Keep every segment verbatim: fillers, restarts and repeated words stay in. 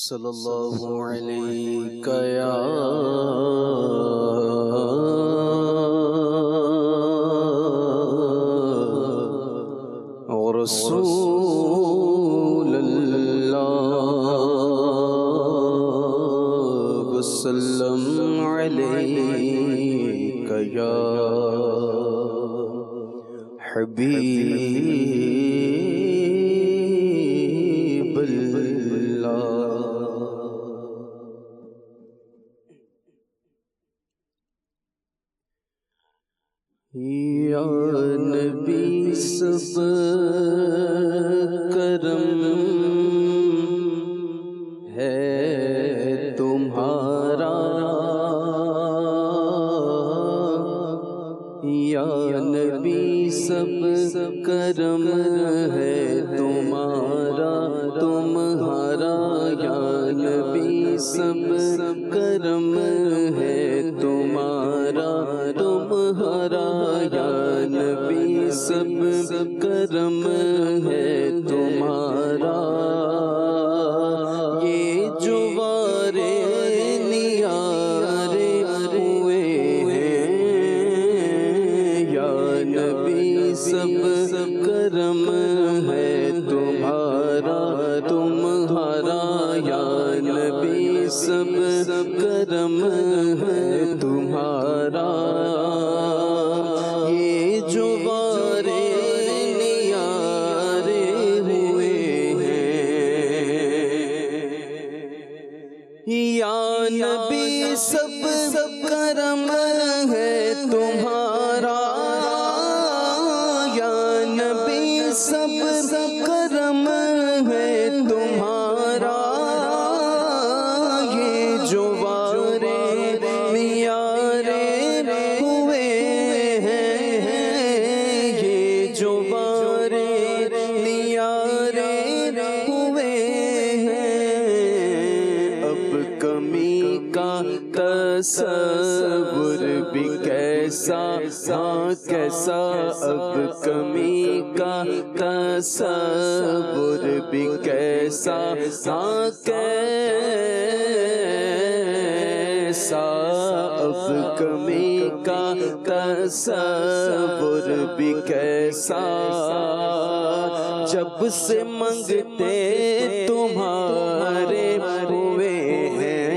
صلی اللہ علیہ یا رسول اللہ وسلم علیہ یا حبیب اللہ۔ یا نبی سب کرم ہے تمہارا، یا نبی سب کرم ہے تمہارا تمہارا، یا نبی سب کرم ہے تمہارا تمہارا، یا نبی سب کرم ہے تمہارا۔ یہ جو وارے نیارے ہوئے ہیں، یا نبی سب کرم ہے تمہارا تمہارا، یا نبی سب کرم ہے تمہارا۔ یہ جو وارے نیارے ہوئے ہیں، یا نبی سب کرم ہے تمہارا، یا نبی سب کرم ہے تمہارا۔ یہ جو وارے نیارے ہوئے ہیں، یہ جو وارے نیارے ہوئے ہیں، اب کمی کا تصور بھی کیسا ہاں کیسا، اب کمی کا تصور بھی کیسا ہاں کیسا، اب کمی کا تصور بھی کیسا، جب سے منگتے تمہارے ہوئے ہیں،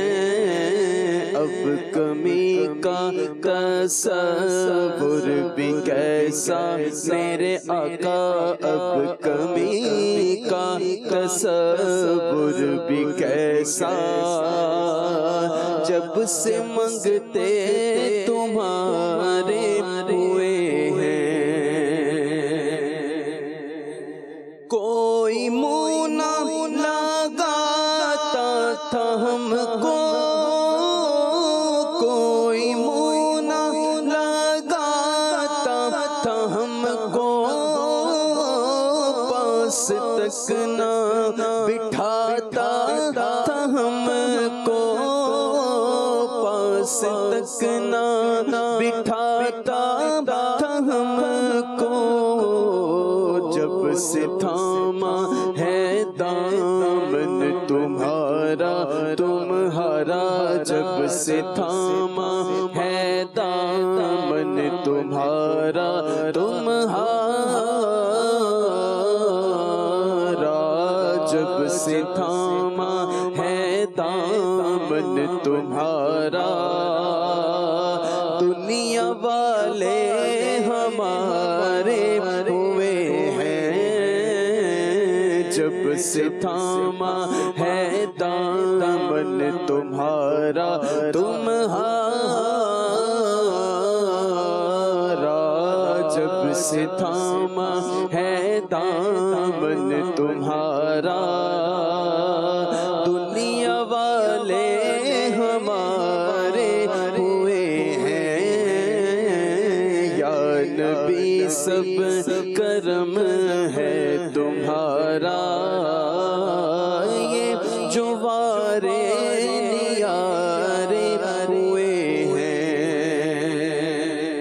اب کمی کا تصور بھی کیسا میرے آقا، اب کمی کا تصور بھی کیسا، جب سے منگتے تمہارے ہوئے ہیں۔ کوئی منہ نہ لگاتا تھا ہم کو، کوئی منہ نہ لگاتا تھا ہم کو، پاس تک نہ بٹھاتا تھا ہم کو، پاس تک نہ بٹھاتا تھا ہم کو، جب سے تھاما ہے دامن تمہارا تمہارا، جب سے تھاما ہے دامن تمہارا تمہارا، جب سے تھاما ہے دامن تمہارا، دنیا والے ہمارے ہوئے ہیں، جب سے تھاما ہے دامن تمہارا تمہارا، جب سے تھاما ہے دامن تمہارا، دنیا والے ہمارے ہوئے ہیں، یا نبی سب کرم ہے تمہارا۔ یہ جو وارے نیارے ہوئے ہیں،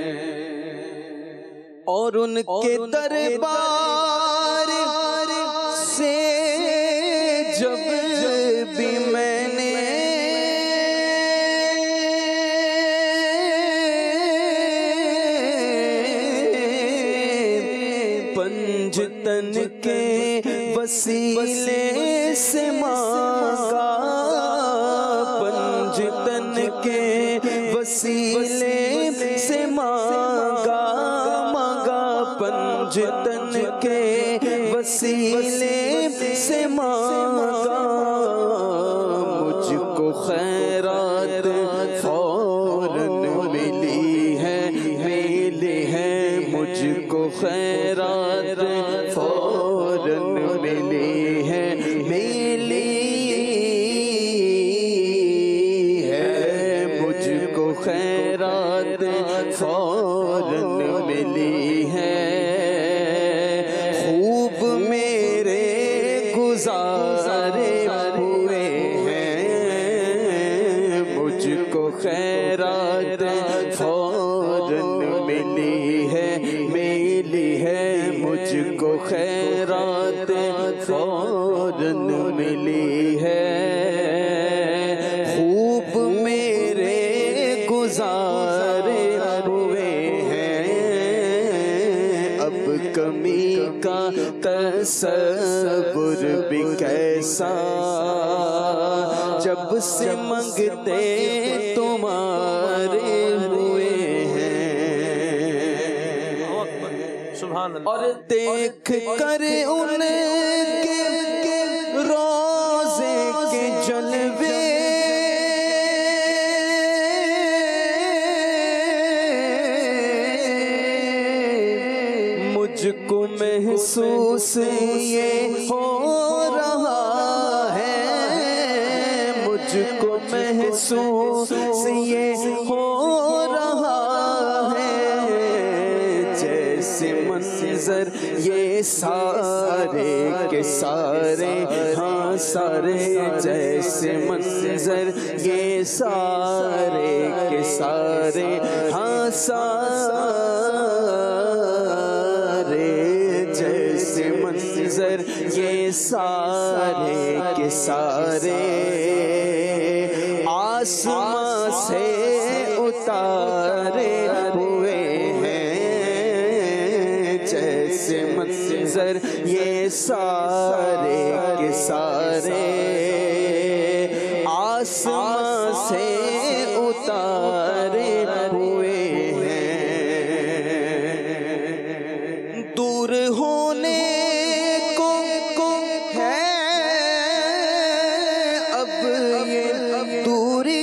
اور ان کے دربار سے جب وسیلے سے مانگا مانگا پنجتن کے وسیلے سے مانگا مجھ کو خیرات فوراً ملی ہے ملی ہے مجھ کو خیرات فوراً ملی ہے ملی ہے مجھ کو خیرات فوراً ملی ہے خوب میرے گزارے ہوئے ہیں مجھ کو خیرات فوراً ملی ہے ملی ہے مجھ کو خیرات فوراً ملی ہے خوب میرے گزارے ہوئے ہیں اب کمی کا تصور بھی کیسا جب سے منگتے تمہارے ہوئے ہیں اور دیکھ کر ان کے روزے کے جلوے مجھ کو محسوس یہ ہو رہا ہے مجھ کو محسوس یہ ہو رہا ہے جیسے منظر یہ سارے کے سارے ہاں سارے جیسے منظر یہ سارے کے سارے ہاں سارے جیسے منظر یہ سارے کے سارے آسمان سے اتارے ہوئے ہیں جیسے منظر یہ سارے کے سارے آسمان سے اتارے ہوئے ہیں دور ہونے کو ہے اب یہ دوری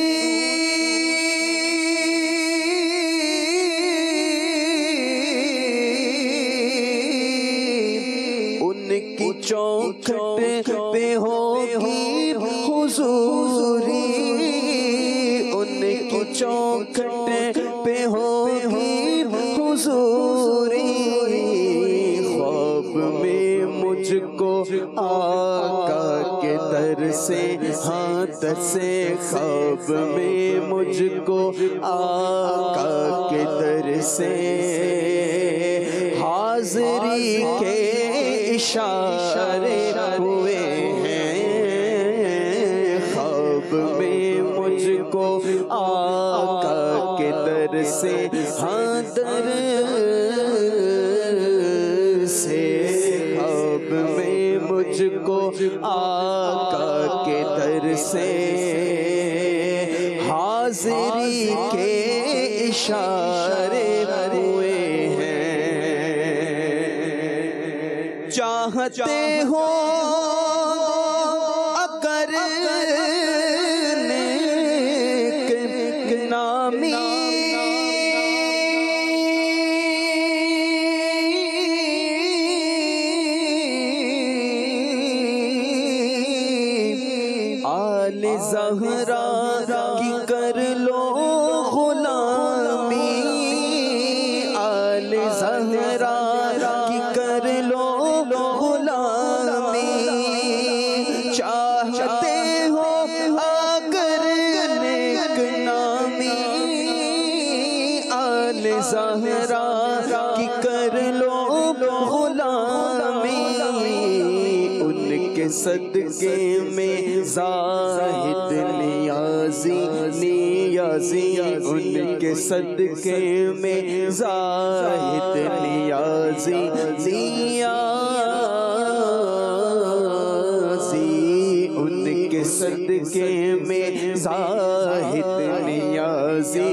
ان کی چوکھٹ پہ ہوگی حضوری ان کی چوکھٹ پہ ہوگی حضوری خواب میں مجھ کو آقا کے در سے ہاں در سے خواب میں مجھ کو آقا کے در سے حاضری کے اشارے ہوئے ہیں خواب میں مجھ کو آقا کے در سے ہاں در سے خواب میں مجھ کو آقا کے در سے حاضری کے اشارے ہوئے ہیں چاہتے ہو اگر نیک نامی آل زہرا کی کر لو غلامی آل زہرا کی کر لو غلامی چاہتے ہو اگر نیک نامی آل زہرا کی کر لو غلامی ان کے صدقے میں زاہد نیازی نیازی ان کے صدقے میں زاہد نیازی نیازی ان کے صدقے میں زاہد نیازی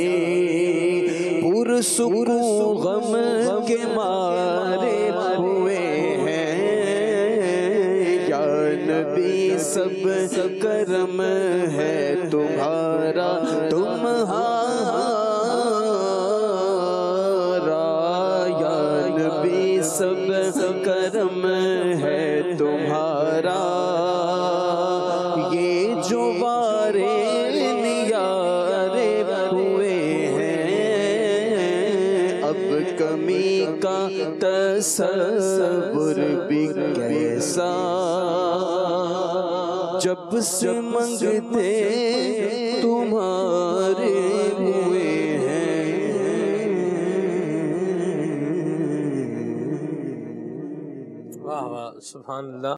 پرسکون غم کے مارے ہوئے ہیں یا نبی سب کرم ہے تمہارا تمہارا یا نبی سب کرم ہے تمہارا یہ جو وارے نیارے ہوئے ہیں اب کمی کا تصور بھی کیسا جب سے منگتے تمہارے ہوئے ہیں واہ واہ سبحان اللہ